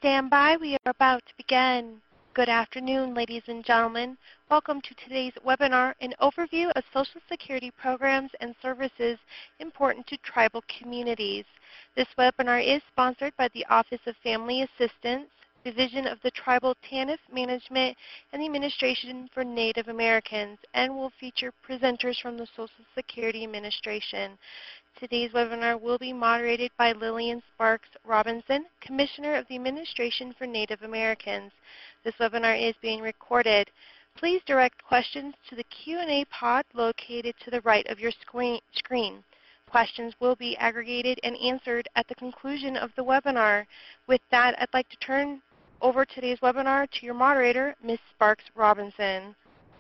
stand by. We are about to begin. Good afternoon, ladies and gentlemen. Welcome to today's webinar, an overview of Social Security programs and services important to tribal communities. This webinar is sponsored by the Office of Family Assistance, Division of the Tribal TANF Management, and the Administration for Native Americans, and will feature presenters from the Social Security Administration. Today's webinar will be moderated by Lillian Sparks Robinson, Commissioner of the Administration for Native Americans. This webinar is being recorded. Please direct questions to the Q&A pod located to the right of your screen. Questions will be aggregated and answered at the conclusion of the webinar. With that, I'd like to turn over today's webinar to your moderator, Ms. Sparks Robinson.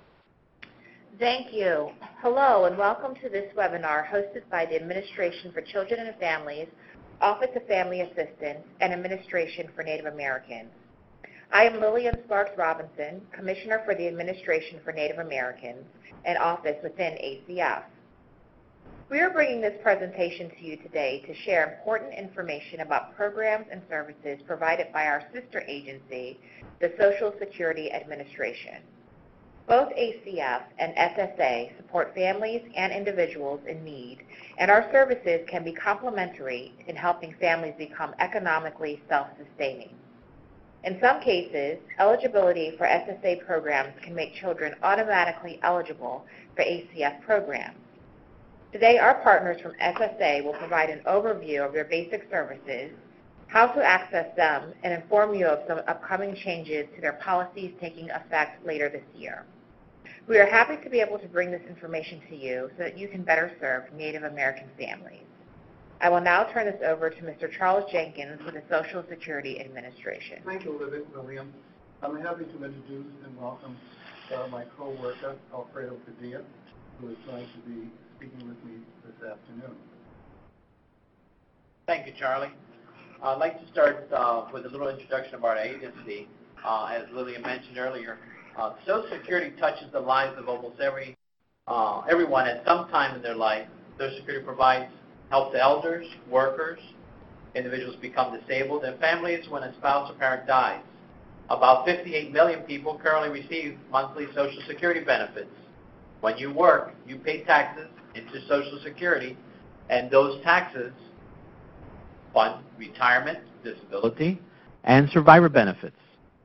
Thank you. Hello and welcome to this webinar hosted by the Administration for Children and Families, Office of Family Assistance, and Administration for Native Americans. I am Lillian Sparks Robinson, Commissioner for the Administration for Native Americans, an office within ACF. We are bringing this presentation to you today to share important information about programs and services provided by our sister agency, the Social Security Administration. Both ACF and SSA support families and individuals in need, and our services can be complementary in helping families become economically self-sustaining. In some cases, eligibility for SSA programs can make children automatically eligible for ACF programs. Today, our partners from SSA will provide an overview of their basic services, how to access them, and inform you of some upcoming changes to their policies taking effect later this year. We are happy to be able to bring this information to you so that you can better serve Native American families. I will now turn this over to Mr. Charles Jenkins with the Social Security Administration. Thank you, Lillian. I'm happy to introduce and welcome my co-worker, Alfredo Padilla, who is going to be speaking with me this afternoon. Thank you, Charlie. I'd like to start with a little introduction of our agency. As Lillian mentioned earlier, Social Security touches the lives of almost everyone at some time in their life. Social Security provides help to elders, workers, individuals become disabled, and families when a spouse or parent dies. About 58 million people currently receive monthly Social Security benefits. When you work, you pay taxes into Social Security, and those taxes fund retirement, disability, and survivor benefits.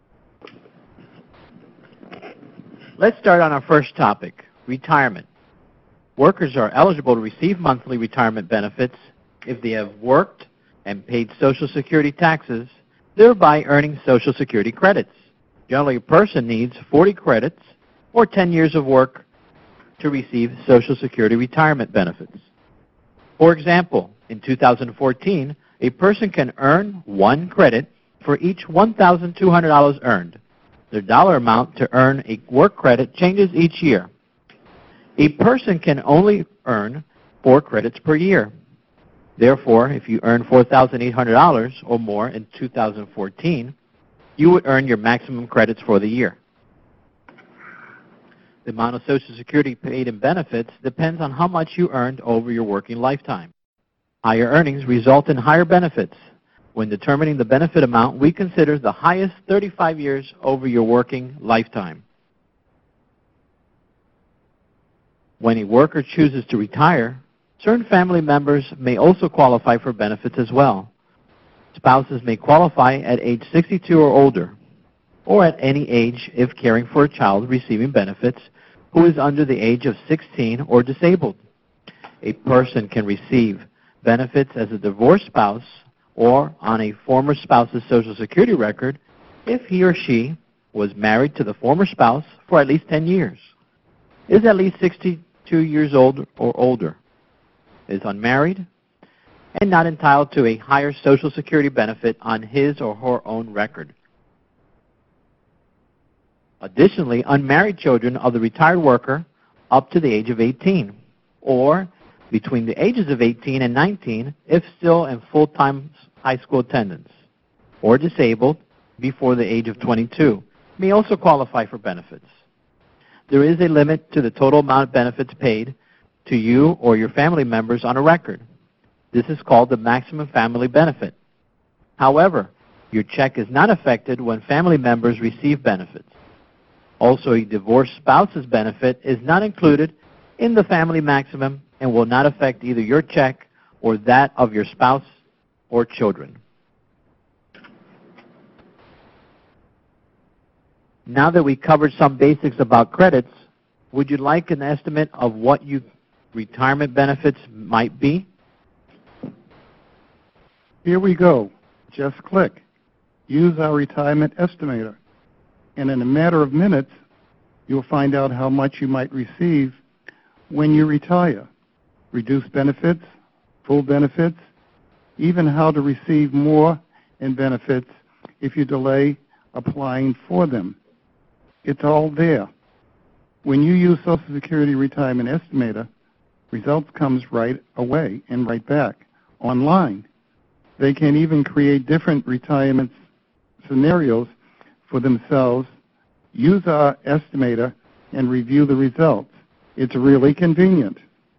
Let's start on our first topic, retirement. Workers are eligible to receive monthly retirement benefits if they have worked and paid Social Security taxes, thereby earning Social Security credits. Generally, a person needs 40 credits or 10 years of work to receive Social Security retirement benefits. For example, in 2014, a person can earn 1 credit for each $1,200 earned. The dollar amount to earn a work credit changes each year. A person can only earn 4 credits per year. Therefore, if you earn $4,800 or more in 2014, you would earn your maximum credits for the year. The amount of Social Security paid in benefits depends on how much you earned over your working lifetime. Higher earnings result in higher benefits. When determining the benefit amount, we consider the highest 35 years over your working lifetime. When a worker chooses to retire, certain family members may also qualify for benefits as well. Spouses may qualify at age 62 or older, or at any age if caring for a child receiving benefits who is under the age of 16 or disabled. A person can receive benefits as a divorced spouse or on a former spouse's Social Security record if he or she was married to the former spouse for at least 10 years, is at least 62 years old or older, is unmarried, and not entitled to a higher Social Security benefit on his or her own record. Additionally, unmarried children of the retired worker up to the age of 18, or between the ages of 18 and 19 if still in full-time high school attendance, or disabled before the age of 22, may also qualify for benefits. There is a limit to the total amount of benefits paid to you or your family members on a record. This is called the maximum family benefit. However, Your check is not affected when family members receive benefits. Also, a divorced spouse's benefit is not included in the family maximum and will not affect either your check or that of your spouse or children. Now that we covered some basics about credits, would you like an estimate of what your retirement benefits might be? Here we go. Just click. Use our retirement estimator. And in a matter of minutes, you'll find out how much you might receive when you retire. Reduced benefits, full benefits, even how to receive more in benefits if you delay applying for them. It's all there. When you use Social Security Retirement Estimator, results comes right away and right back online. They can even create different retirement scenarios for themselves, use our estimator, and review the results. It's really convenient.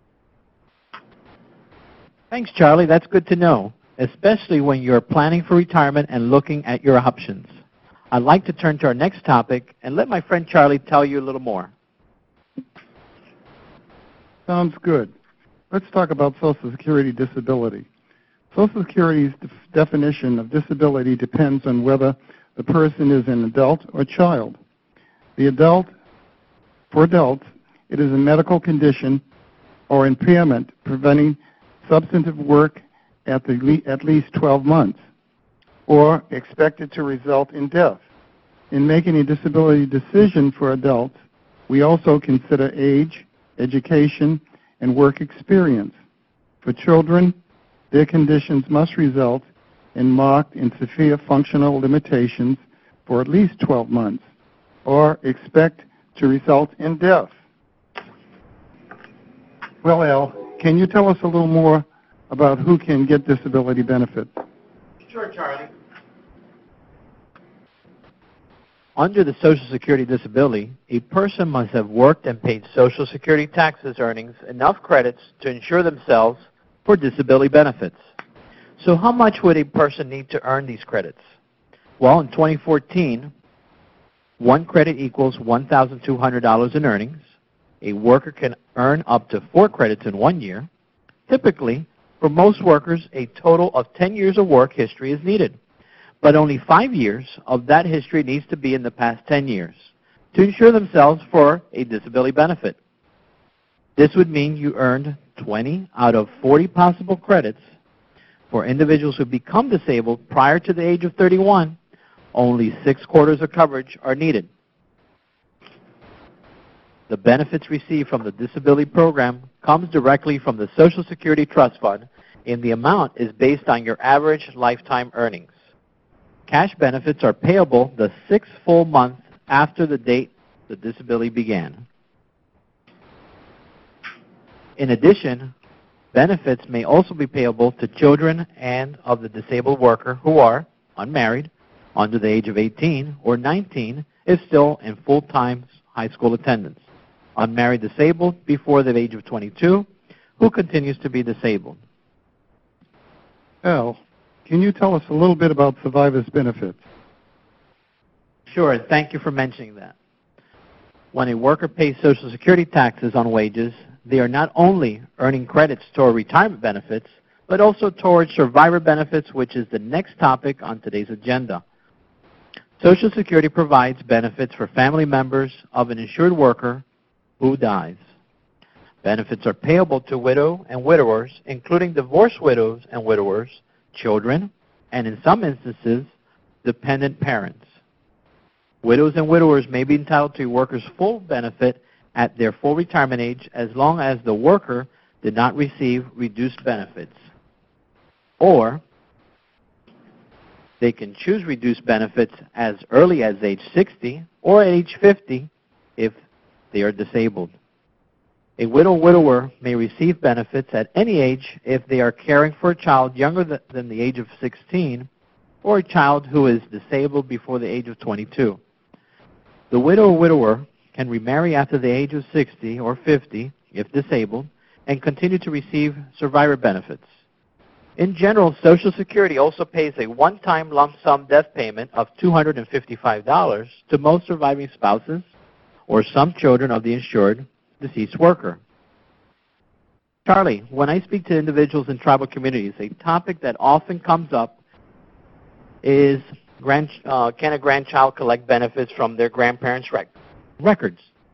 Thanks, Charlie. That's good to know, especially when you're planning for retirement and looking at your options. I'd like to turn to our next topic and let my friend Charlie tell you a little more. Sounds good. Let's talk about Social Security disability. Social Security's definition of disability depends on whether the person is an adult or child. For adults, it is a medical condition or impairment preventing substantive work at least 12 months, or expected to result in death. In making a disability decision for adults, we also consider age, education, and work experience. For children, their conditions must result in marked and severe functional limitations for at least 12 months, or expect to result in death. Well, Al, can you tell us a little more about who can get disability benefits? Sure, Charlie. Under the Social Security disability, a person must have worked and paid Social Security taxes earnings enough credits to insure themselves for disability benefits. So how much would a person need to earn these credits? Well, in 2014, one credit equals $1,200 in earnings. A worker can earn up to 4 credits in 1 year. Typically, for most workers, a total of 10 years of work history is needed, but only 5 years of that history needs to be in the past 10 years to insure themselves for a disability benefit. This would mean you earned 20 out of 40 possible credits. For individuals who become disabled prior to the age of 31, only 6 quarters of coverage are needed. The benefits received from the disability program comes directly from the Social Security Trust Fund, and the amount is based on your average lifetime earnings. Cash benefits are payable the 6th full month after the date the disability began. In addition, benefits may also be payable to children and of the disabled worker who are unmarried, under the age of 18, or 19 if still in full-time high school attendance. Unmarried disabled before the age of 22 who continues to be disabled. Al, can you tell us a little bit about survivors' benefits? Sure, and thank you for mentioning that. When a worker pays Social Security taxes on wages, they are not only earning credits toward retirement benefits, but also towards survivor benefits, which is the next topic on today's agenda. Social Security provides benefits for family members of an insured worker who dies. Benefits are payable to widow and widowers, including divorced widows and widowers, children, and in some instances, dependent parents. Widows and widowers may be entitled to a worker's full benefit at their full retirement age as long as the worker did not receive reduced benefits. Or they can choose reduced benefits as early as age 60 or at age 50 if they are disabled. A widower may receive benefits at any age if they are caring for a child younger than the age of 16 or a child who is disabled before the age of 22. The widow or widower can remarry after the age of 60 or 50 if disabled and continue to receive survivor benefits. In general, Social Security also pays a one-time lump sum death payment of $255 to most surviving spouses or some children of the insured deceased worker. Charlie, when I speak to individuals in tribal communities, a topic that often comes up is can a grandchild collect benefits from their grandparents' records?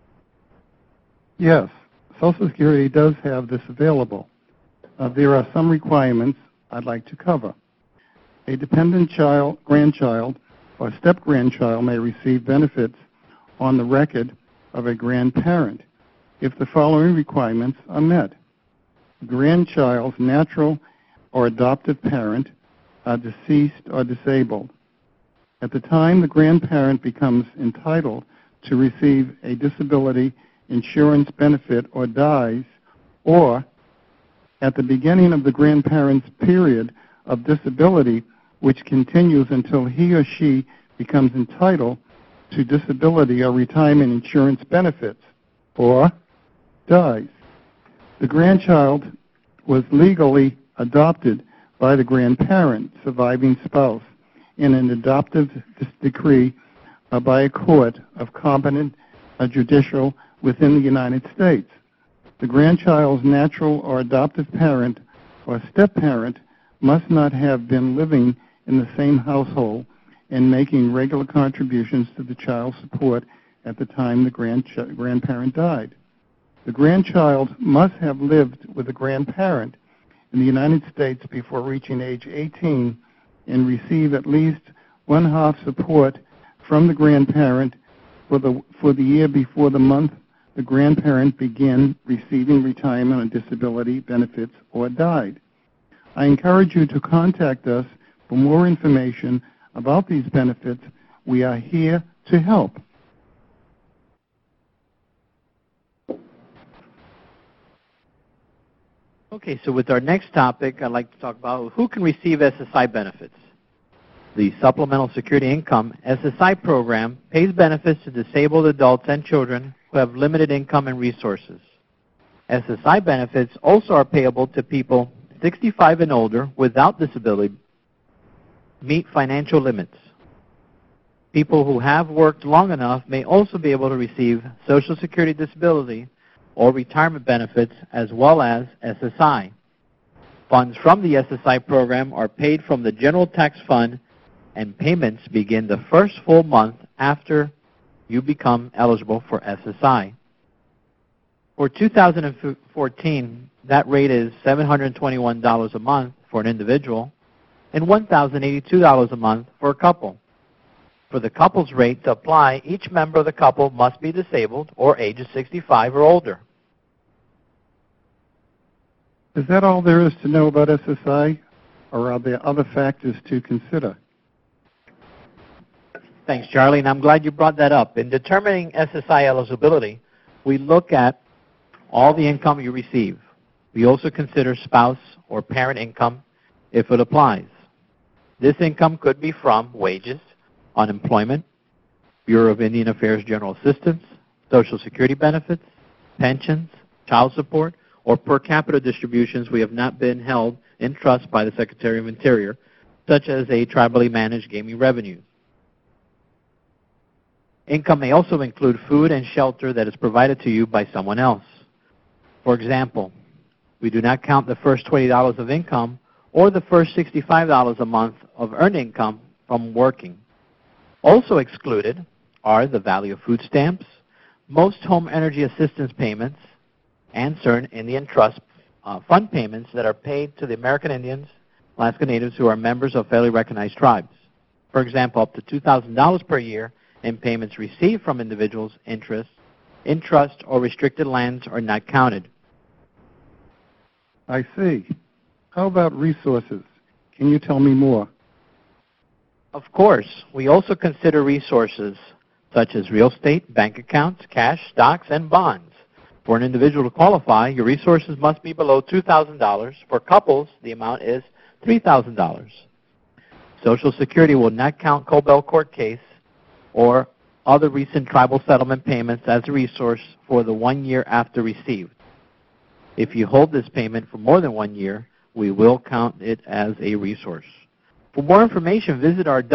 Yes, Social Security does have this available. There are some requirements I'd like to cover. A dependent child, grandchild, or step-grandchild may receive benefits on the record of a grandparent if the following requirements are met. The grandchild's natural or adoptive parent are deceased or disabled. At the time the grandparent becomes entitled to receive a disability insurance benefit or dies, or at the beginning of the grandparent's period of disability, which continues until he or she becomes entitled to disability or retirement insurance benefits, or dies. The grandchild was legally adopted by the grandparent, surviving spouse, in an adoptive decree by a court of competent judicial within the United States. The grandchild's natural or adoptive parent or step-parent must not have been living in the same household and making regular contributions to the child's support at the time the grandparent died. The grandchild must have lived with the grandparent in the United States before reaching age 18 and receive at least one-half support from the grandparent for the year before the month the grandparent began receiving retirement or disability benefits or died. I encourage you to contact us for more information about these benefits. We are here to help. Okay, so with our next topic, I'd like to talk about who can receive SSI benefits. The Supplemental Security Income SSI program pays benefits to disabled adults and children who have limited income and resources. SSI benefits also are payable to people 65 and older without disability meet financial limits. People who have worked long enough may also be able to receive Social Security disability or retirement benefits as well as SSI. Funds from the SSI program are paid from the General Tax Fund, and payments begin the first full month after you become eligible for SSI. For 2014, that rate is $721 a month for an individual and $1,082 a month for a couple. For the couple's rate to apply, each member of the couple must be disabled or ages 65 or older. Is that all there is to know about SSI, or are there other factors to consider? Thanks, Charlie, and I'm glad you brought that up. In determining SSI eligibility, we look at all the income you receive. We also consider spouse or parent income if it applies. This income could be from wages, unemployment, Bureau of Indian Affairs General Assistance, Social Security benefits, pensions, child support, or per capita distributions we have not been held in trust by the Secretary of Interior, such as a tribally managed gaming revenue. Income may also include food and shelter that is provided to you by someone else. For example, we do not count the first $20 of income or the first $65 a month of earned income from working. Also excluded are the value of food stamps, most home energy assistance payments, and certain Indian Trust fund payments that are paid to the American Indians, Alaska Natives who are members of federally recognized tribes. For example, up to $2,000 per year in payments received from individuals' interests in trust or restricted lands are not counted. I see. How about resources? Can you tell me more? Of course, we also consider resources such as real estate, bank accounts, cash, stocks, and bonds. For an individual to qualify, your resources must be below $2,000. For couples, the amount is $3,000. Social Security will not count Cobell court case or other recent tribal settlement payments as a resource for the 1 year after received. If you hold this payment for more than 1 year, we will count it as a resource. For more information, visit our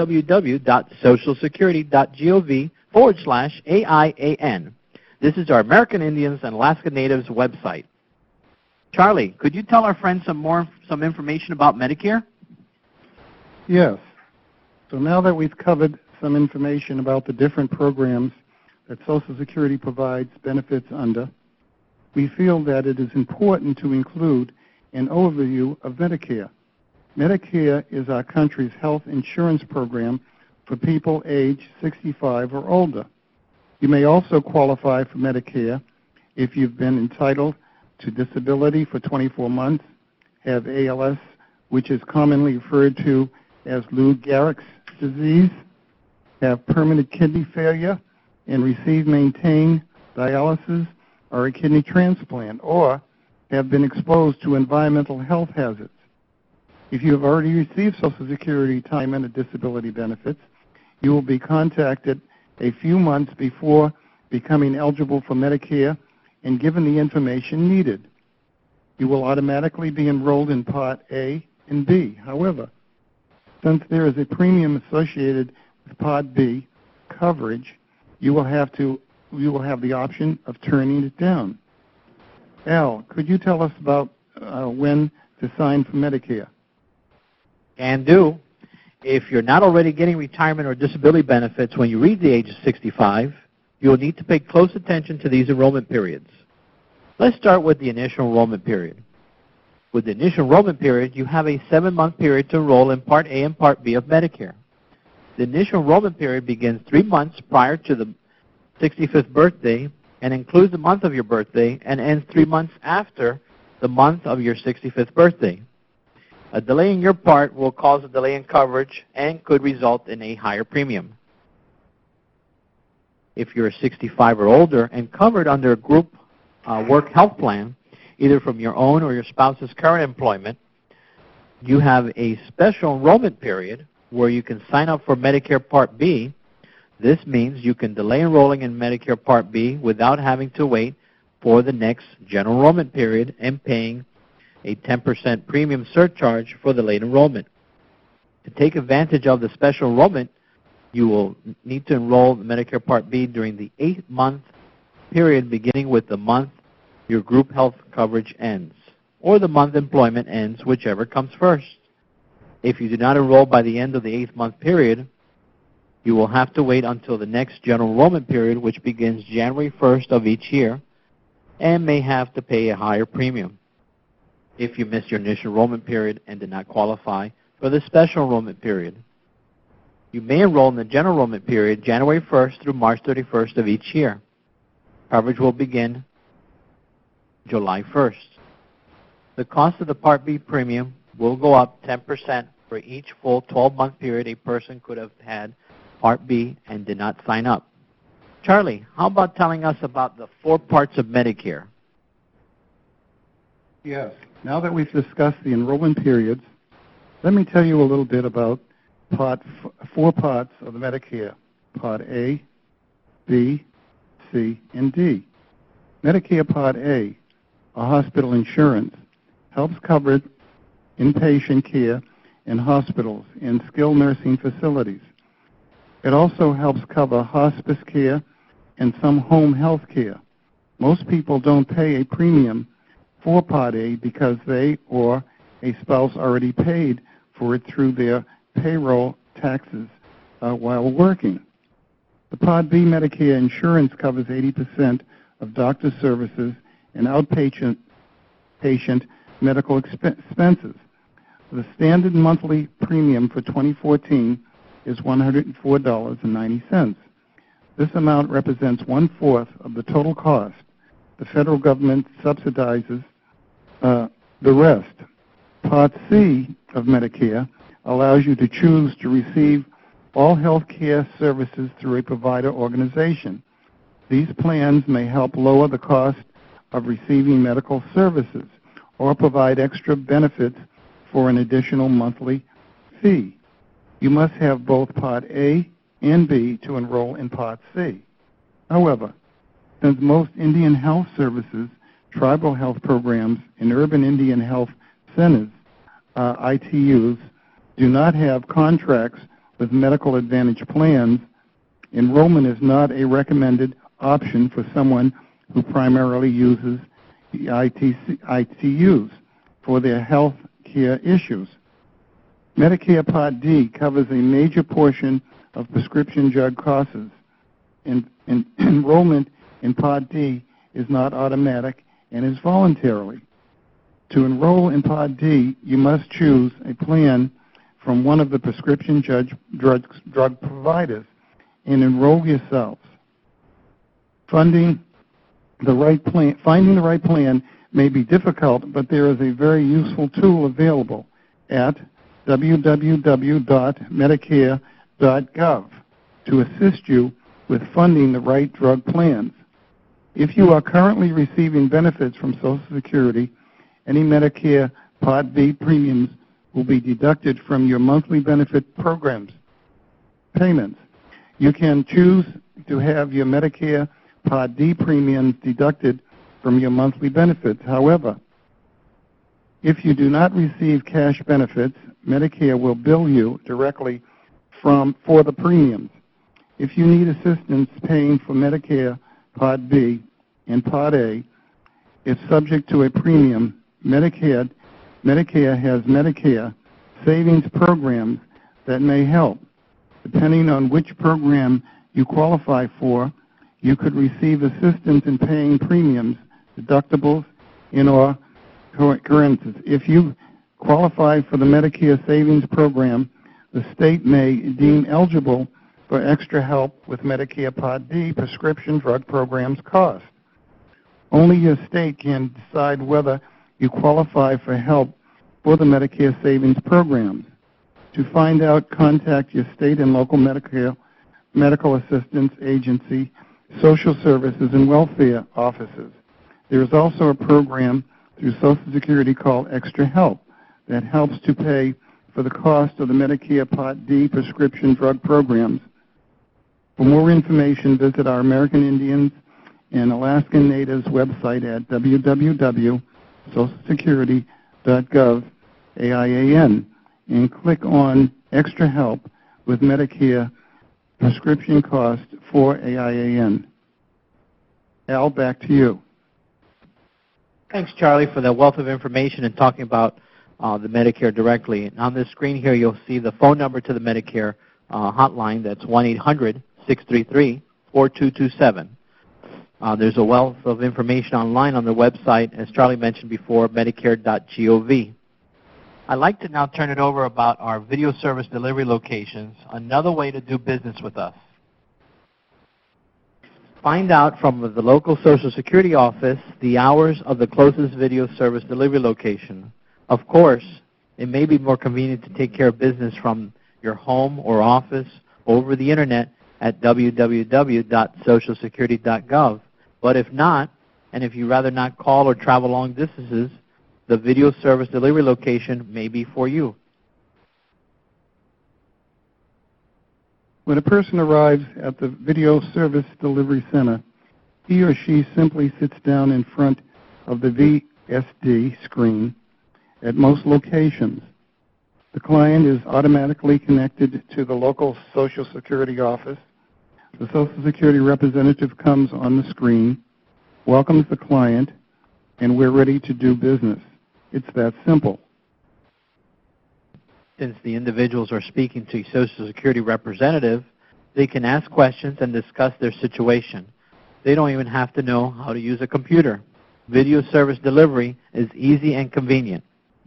www.socialsecurity.gov/AIAN. This is our American Indians and Alaska Natives website. Charlie, could you tell our friends some information about Medicare? Yes. So now that we've covered some information about the different programs that Social Security provides benefits under, we feel that it is important to include an overview of Medicare. Medicare is our country's health insurance program for people aged 65 or older. You may also qualify for Medicare if you've been entitled to disability for 24 months, have ALS, which is commonly referred to as Lou Gehrig's disease, have permanent kidney failure, and receive maintained dialysis or a kidney transplant, or have been exposed to environmental health hazards. If you have already received Social Security retirement or disability benefits, you will be contacted a few months before becoming eligible for Medicare and given the information needed. You will automatically be enrolled in Part A and B. However, since there is a premium associated with Part B coverage, you will have the option of turning it down. Al, could you tell us about when to sign for Medicare? Can do. If you're not already getting retirement or disability benefits when you reach the age of 65, you will need to pay close attention to these enrollment periods. Let's start with the initial enrollment period. With the initial enrollment period, you have a 7-month period to enroll in Part A and Part B of Medicare. The initial enrollment period begins 3 months prior to the 65th birthday and includes the month of your birthday and ends 3 months after the month of your 65th birthday. A delay in your part will cause a delay in coverage and could result in a higher premium. If you're 65 or older and covered under a group work health plan, either from your own or your spouse's current employment, you have a special enrollment period where you can sign up for Medicare Part B. This means you can delay enrolling in Medicare Part B without having to wait for the next general enrollment period and paying a 10% premium surcharge for the late enrollment. To take advantage of the special enrollment, you will need to enroll in Medicare Part B during the 8-month period beginning with the month your group health coverage ends, or the month employment ends, whichever comes first. If you do not enroll by the end of the 8th-month period, you will have to wait until the next general enrollment period, which begins January 1st of each year, and may have to pay a higher premium if you missed your initial enrollment period and did not qualify for the special enrollment period. You may enroll in the general enrollment period January 1st through March 31st of each year. Coverage will begin July 1st. The cost of the Part B premium will go up 10% for each full 12-month period a person could have had Part B and did not sign up. Charlie, how about telling us about the 4 parts of Medicare? Yes. Now that we've discussed the enrollment periods, let me tell you a little bit about 4 parts of Medicare, Part A, B, C, and D. Medicare Part A, or hospital insurance, helps cover inpatient care in hospitals and skilled nursing facilities. It also helps cover hospice care and some home health care. Most people don't pay a premium for Part A because they or a spouse already paid for it through their payroll taxes while working. The Part B Medicare insurance covers 80% of doctor services and outpatient patient medical expenses. The standard monthly premium for 2014 is $104.90. This amount represents 1/4 of the total cost. The federal government subsidizes the rest. Part C of Medicare allows you to choose to receive all health care services through a provider organization. These plans may help lower the cost of receiving medical services or provide extra benefits for an additional monthly fee. You must have both Part A and B to enroll in Part C. However, since most Indian health services, tribal health programs, and urban Indian health centers, ITUs, do not have contracts with medical advantage plans, enrollment is not a recommended option for someone who primarily uses the ITUs for their health care issues. Medicare Part D covers a major portion of prescription drug costs, and enrollment in Part D is not automatic and is voluntary. To enroll in Part D, you must choose a plan from one of the prescription drug providers and enroll yourselves. Finding the right plan may be difficult, but there is a very useful tool available at www.medicare.gov to assist you with funding the right drug plans. If you are currently receiving benefits from Social Security, any Medicare Part B premiums will be deducted from your monthly benefit programs payments. You can choose to have your Medicare Part D premiums deducted from your monthly benefits. However, if you do not receive cash benefits, Medicare will bill you directly for the premiums. If you need assistance paying for Medicare Part B and Part A, if subject to a premium, Medicare has Medicare savings programs that may help. Depending on which program you qualify for, you could receive assistance in paying premiums, deductibles, and/or occurrences. If you qualify for the Medicare Savings Program, the state may deem eligible for extra help with Medicare Part D prescription drug programs cost. Only your state can decide whether you qualify for help for the Medicare Savings Programs. To find out, contact your state and local medical assistance agency, social services, and welfare offices. There is also a program through Social Security called Extra Help that helps to pay for the cost of the Medicare Part D prescription drug programs. For more information, visit our American Indians and Alaskan Natives website at www.socialsecurity.gov AIAN and click on Extra Help with Medicare prescription cost for AIAN. Al, back to you. Thanks, Charlie, for that wealth of information and talking about the Medicare directly. And on this screen here, you'll see the phone number to the Medicare hotline. That's 1-800-633-4227. There's a wealth of information online on the website, as Charlie mentioned before, medicare.gov. I'd like to now turn it over about our video service delivery locations, another way to do business with us. Find out from the local Social Security office the hours of the closest video service delivery location. Of course, it may be more convenient to take care of business from your home or office over the Internet at www.socialsecurity.gov. But if not, and if you'd rather not call or travel long distances, the video service delivery location may be for you. When a person arrives at the Video Service Delivery Center, he or she simply sits down in front of the VSD screen at most locations. The client is automatically connected to the local Social Security office. The Social Security representative comes on the screen, welcomes the client, and we're ready to do business. It's that simple. Since the individuals are speaking to a Social Security representative, they can ask questions and discuss their situation. They don't even have to know how to use a computer. Video service delivery is easy and convenient.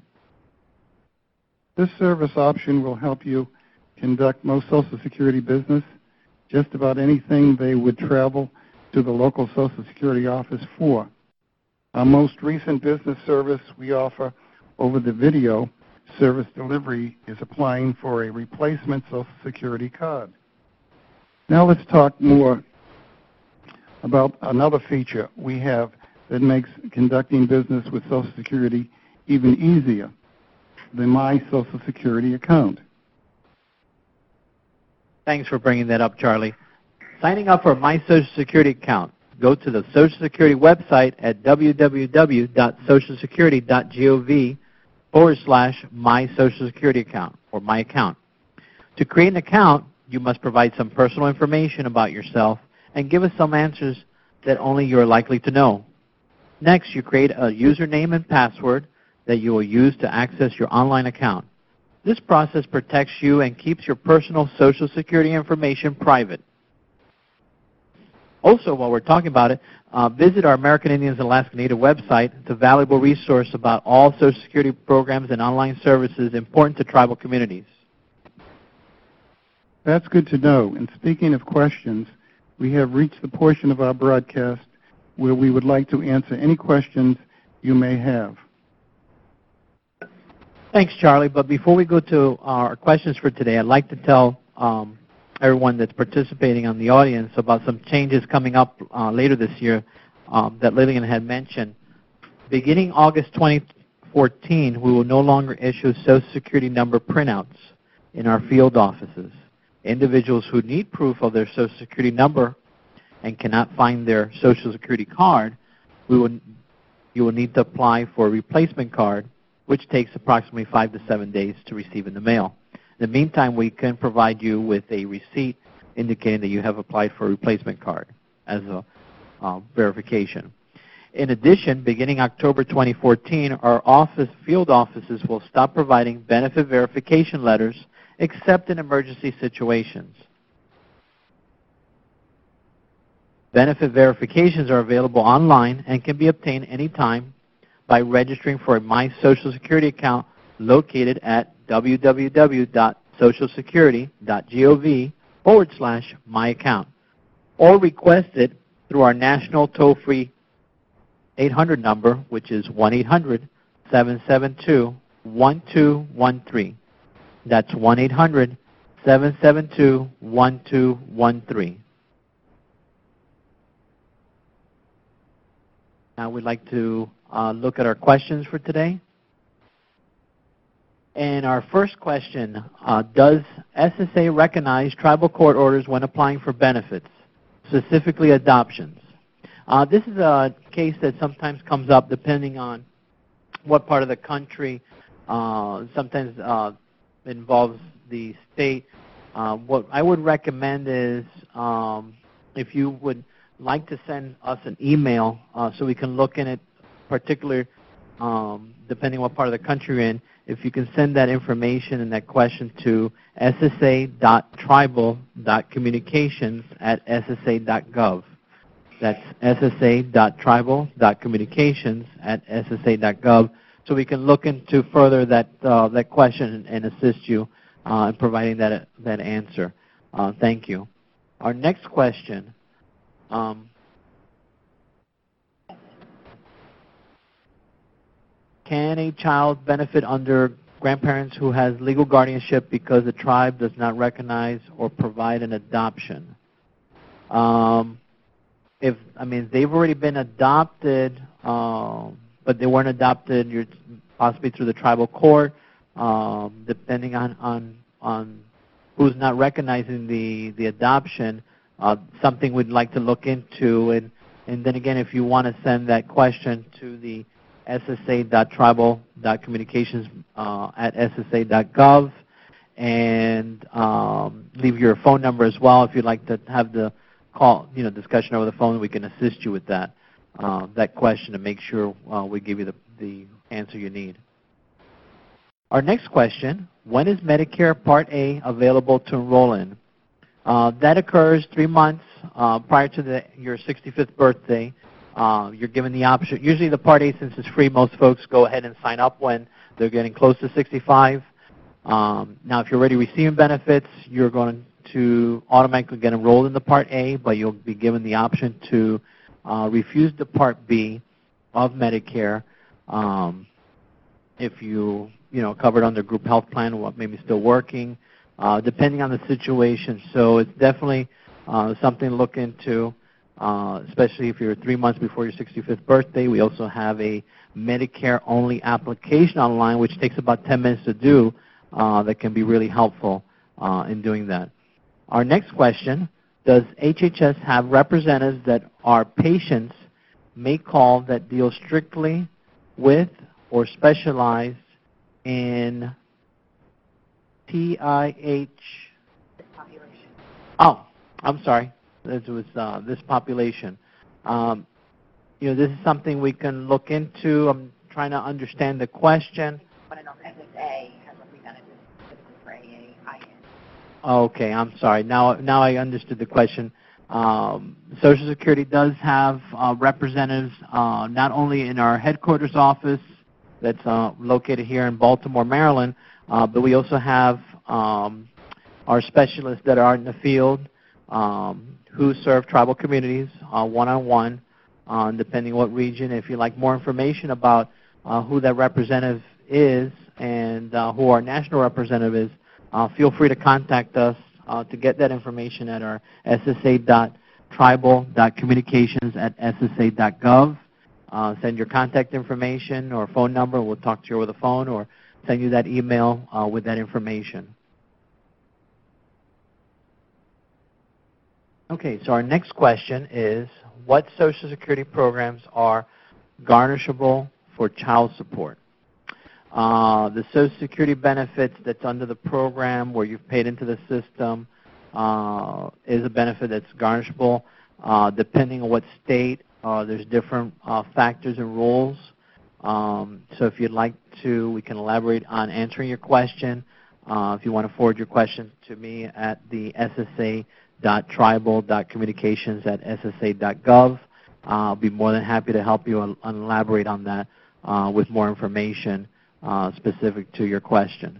This service option will help you conduct most Social Security business, just about anything they would travel to the local Social Security office for. Our most recent business service we offer over the video service delivery is applying for a replacement Social Security card. Now let's talk more about another feature we have that makes conducting business with Social Security even easier, the My Social Security account. Thanks for bringing that up, Charlie. Signing up for My Social Security account, go to the Social Security website at www.socialsecurity.gov /my Social Security account or my account. To create an account, you must provide some personal information about yourself and give us some answers that only you are likely to know. Next, you create a username and password that you will use to access your online account. This process protects you and keeps your personal Social Security information private. Also, while we're talking about it, visit our American Indians and Alaska Native website. It's a valuable resource about all Social Security programs and online services important to tribal communities. That's good to know. And speaking of questions, we have reached the portion of our broadcast where we would like to answer any questions you may have. Thanks, Charlie. But before we go to our questions for today, I'd like to tell everyone that's participating on the audience about some changes coming up later this year that Lillian had mentioned. Beginning August 2014, we will no longer issue Social Security number printouts in our field offices. Individuals who need proof of their Social Security number and cannot find their Social Security card, you will need to apply for a replacement card, which takes approximately 5 to 7 days to receive in the mail. In the meantime, we can provide you with a receipt indicating that you have applied for a replacement card as a verification. In addition, beginning October 2014, our field offices will stop providing benefit verification letters except in emergency situations. Benefit verifications are available online and can be obtained anytime by registering for a My Social Security account located at www.socialsecurity.gov/myaccount, or request it through our national toll-free 800 number, which is 1-800-772-1213. That's 1-800-772-1213. Now we'd like to look at our questions for today. And our first question, does SSA recognize tribal court orders when applying for benefits, specifically adoptions? This is a case that sometimes comes up depending on what part of the country. Sometimes involves the state. What I would recommend is if you would like to send us an email so we can look in it, particular depending what part of the country you're in, if you can send that information and that question to ssa.tribal.communications@ssa.gov. That's ssa.tribal.communications@ssa.gov, so we can look into further that question and assist you in providing that answer. Thank you. Our next question. Can a child benefit under grandparents who has legal guardianship because the tribe does not recognize or provide an adoption? If they've already been adopted, but they weren't adopted possibly through the tribal court, depending on who's not recognizing the adoption, something we'd like to look into. And then again, if you want to send that question to the ssa.tribal.communications@ssa.gov, and leave your phone number as well if you'd like to have the call, discussion over the phone. We can assist you with that question to make sure we give you the answer you need. Our next question: when is Medicare Part A available to enroll in? That occurs 3 months prior to your 65th birthday. You're given the option. Usually the Part A, since it's free, most folks go ahead and sign up when they're getting close to 65. Now, if you're already receiving benefits, you're going to automatically get enrolled in the Part A, but you'll be given the option to refuse the Part B of Medicare if you covered under group health plan or maybe still working, depending on the situation. So it's definitely something to look into. Especially if you're 3 months before your 65th birthday. We also have a Medicare-only application online, which takes about 10 minutes to do, that can be really helpful in doing that. Our next question: does HHS have representatives that our patients may call that deal strictly with or specialize in TIH. Population. Oh, I'm sorry. This was this population. This is something we can look into. I'm trying to understand the question. I want to know if SSA has representatives specifically for AAIN. Okay, I'm sorry. Now I understood the question. Social Security does have representatives not only in our headquarters office that's located here in Baltimore, Maryland, but we also have our specialists that are in the field who serve tribal communities one-on-one, depending what region. If you'd like more information about who that representative is and who our national representative is, feel free to contact us to get that information at our ssa.tribal.communications@ssa.gov. Send your contact information or phone number. We'll talk to you over the phone or send you that email with that information. Okay, so our next question is, what Social Security programs are garnishable for child support? The Social Security benefits that's under the program where you've paid into the system is a benefit that's garnishable. Depending on what state, there's different factors and rules. So if you'd like to, we can elaborate on answering your question. If you want to forward your question to me at the ssa.tribal.communications@ssa.gov, I'll be more than happy to help you elaborate on that with more information specific to your question.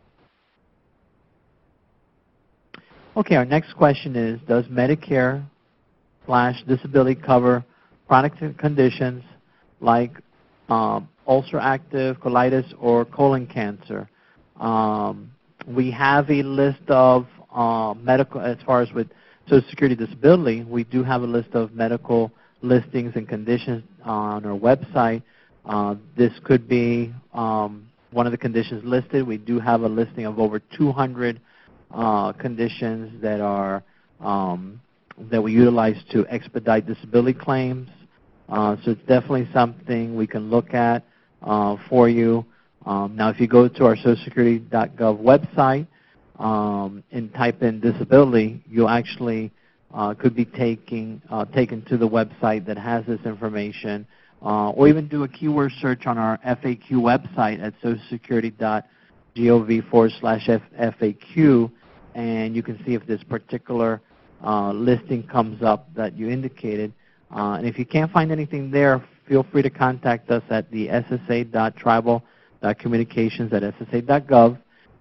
Okay, our next question is, does Medicare/disability cover chronic conditions like ulcer-active colitis or colon cancer? We have a list of medical, as far as with Social Security disability, we do have a list of medical listings and conditions on our website. This could be one of the conditions listed. We do have a listing of over 200 conditions that are that we utilize to expedite disability claims. So it's definitely something we can look at for you. Now, if you go to our socialsecurity.gov website and type in disability, you'll actually could be taken to the website that has this information, or even do a keyword search on our FAQ website at socialsecurity.gov/FAQ, and you can see if this particular listing comes up that you indicated. And if you can't find anything there, feel free to contact us at the ssa.tribal.communications@ssa.gov.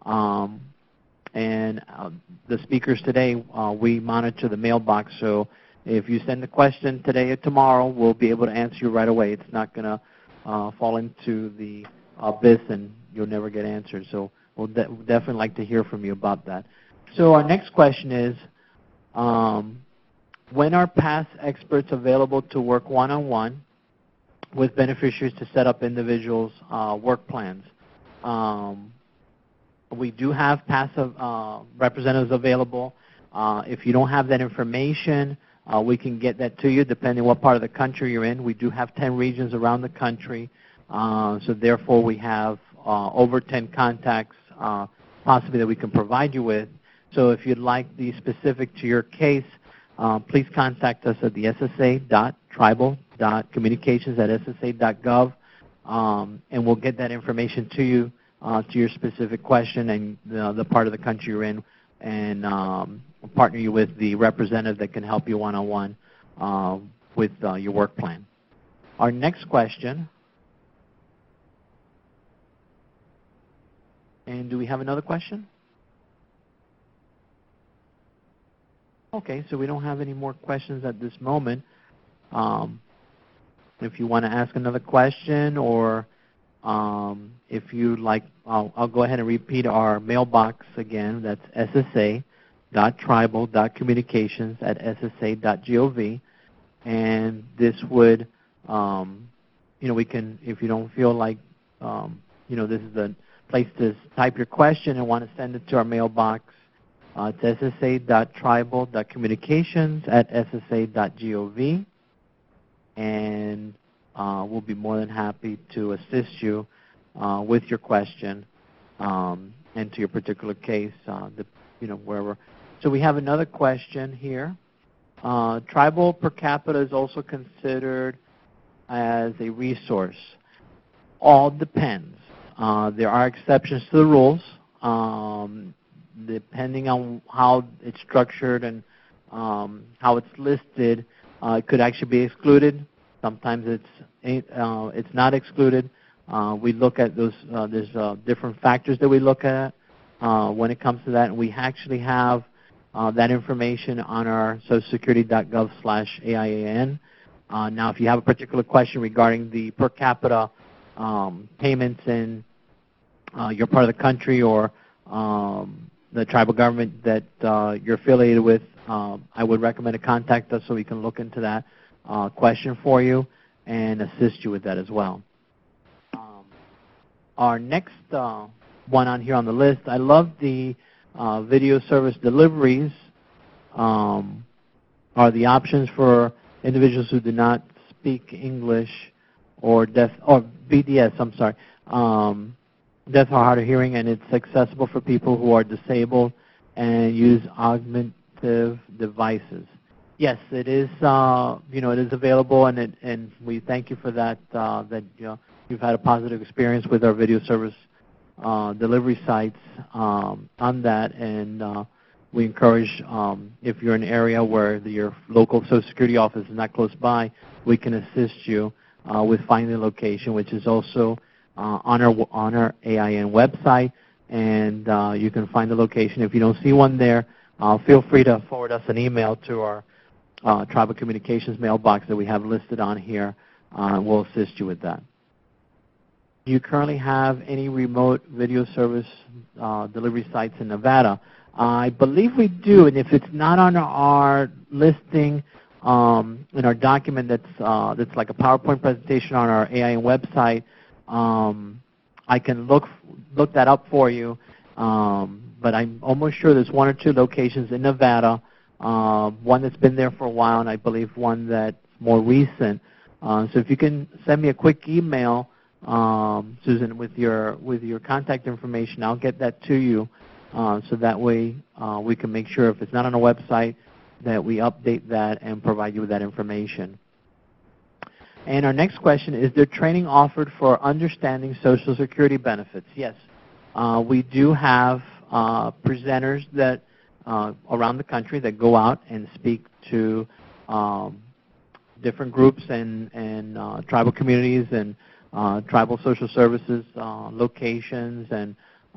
And the speakers today, we monitor the mailbox, so if you send a question today or tomorrow, we'll be able to answer you right away. It's not going to fall into the abyss and you'll never get answered. So we'll definitely like to hear from you about that. So our next question is, when are past experts available to work one-on-one with beneficiaries to set up individuals' work plans? We do have past representatives available. If you don't have that information, we can get that to you depending on what part of the country you're in. We do have 10 regions around the country, so therefore we have over 10 contacts possibly that we can provide you with. So if you'd like the specific to your case, please contact us at the ssa.tribal.communications@ssa.gov, and we'll get that information to you, to your specific question and the part of the country you're in, and partner you with the representative that can help you one-on-one with your work plan. Our next question, and do we have another question? Okay, so we don't have any more questions at this moment. If you want to ask another question, or if you'd like, I'll go ahead and repeat our mailbox again. That's ssa.tribal.communications@ssa.gov. And this would, we can, if you don't feel like, this is the place to type your question and want to send it to our mailbox, it's ssa.tribal.communications@ssa.gov, and we'll be more than happy to assist you with your question and to your particular case, wherever. So we have another question here. Tribal per capita is also considered as a resource. All depends. There are exceptions to the rules, depending on how it's structured and how it's listed. It could actually be excluded. Sometimes it's not excluded. We look at those. There's different factors that we look at when it comes to that, and we actually have that information on our socialsecurity.gov/AIAN. Now, if you have a particular question regarding the per capita payments in your part of the country or the tribal government that you're affiliated with, I would recommend to contact us so we can look into that question for you and assist you with that as well. Our next one on here on the list, I love the video service deliveries are the options for individuals who do not speak English or BDS, I'm sorry, deaf or hard of hearing, and it's accessible for people who are disabled and use augmentative devices. Yes, it is. It is available, and we thank you for that. You've had a positive experience with our video service delivery sites on that, and we encourage if you're in an area where your local Social Security office is not close by, we can assist you with finding the location, which is also on our AIN website, and you can find the location. If you don't see one there, feel free to forward us an email to our Tribal Communications mailbox that we have listed on here. We'll assist you with that. Do you currently have any remote video service delivery sites in Nevada? I believe we do, and if it's not on our listing in our document that's like a PowerPoint presentation on our AIN website, I can look that up for you, but I'm almost sure there's one or two locations in Nevada, one that's been there for a while, and I believe one that's more recent. So if you can send me a quick email, Susan, with your contact information, I'll get that to you, so that way we can make sure if it's not on our website that we update that and provide you with that information. And our next question, is there training offered for understanding Social Security benefits? Yes. We do have presenters that around the country that go out and speak to different groups and tribal communities and tribal social services locations and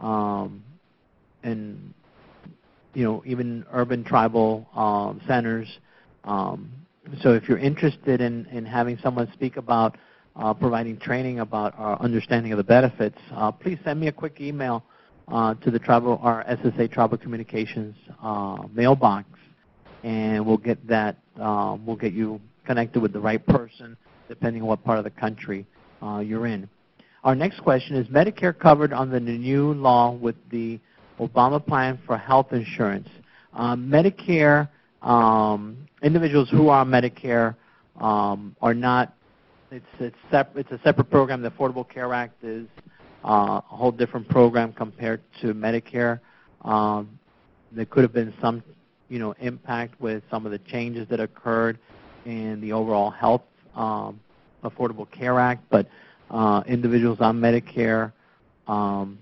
even urban tribal centers. So if you're interested in having someone speak about providing training about our understanding of the benefits, please send me a quick email to our SSA Tribal Communications mailbox, and we'll get you connected with the right person depending on what part of the country you're in. Our next question, is Medicare covered under the new law with the Obama plan for health insurance? Medicare, individuals who are on Medicare are not. It's a separate program. The Affordable Care Act is a whole different program compared to Medicare. There could have been some, impact with some of the changes that occurred in the overall health Affordable Care Act, but individuals on Medicare on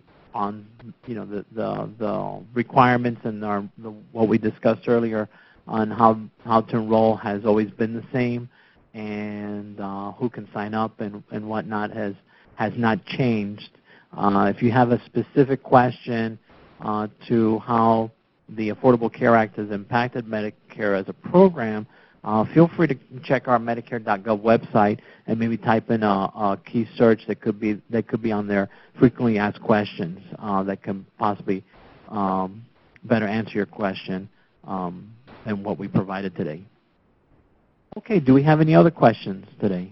the requirements and what we discussed earlier on how to enroll has always been the same, and who can sign up and whatnot has not changed. If you have a specific question to how the Affordable Care Act has impacted Medicare as a program, feel free to check our Medicare.gov website and maybe type in a key search that could be on there, frequently asked questions that can possibly better answer your question than what we provided today. Okay, do we have any other questions today?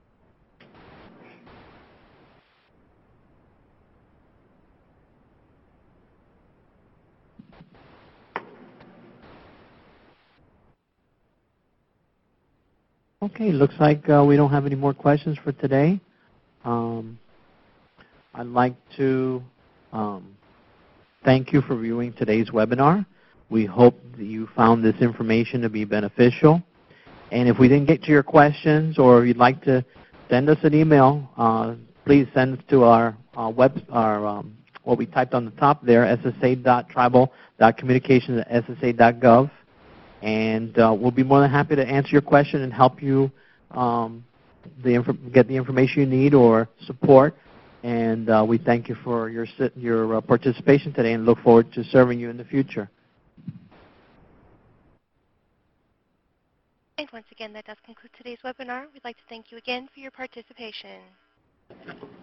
Okay, looks like we don't have any more questions for today. I'd like to Thank you for viewing today's webinar. We hope that you found this information to be beneficial. And if we didn't get to your questions or you'd like to send us an email, please send it to our what we typed on the top there, ssa.tribal.communications@ssa.gov. And we'll be more than happy to answer your question and help you get the information you need or support. And we thank you for your participation today and look forward to serving you in the future. And once again, that does conclude today's webinar. We'd like to thank you again for your participation.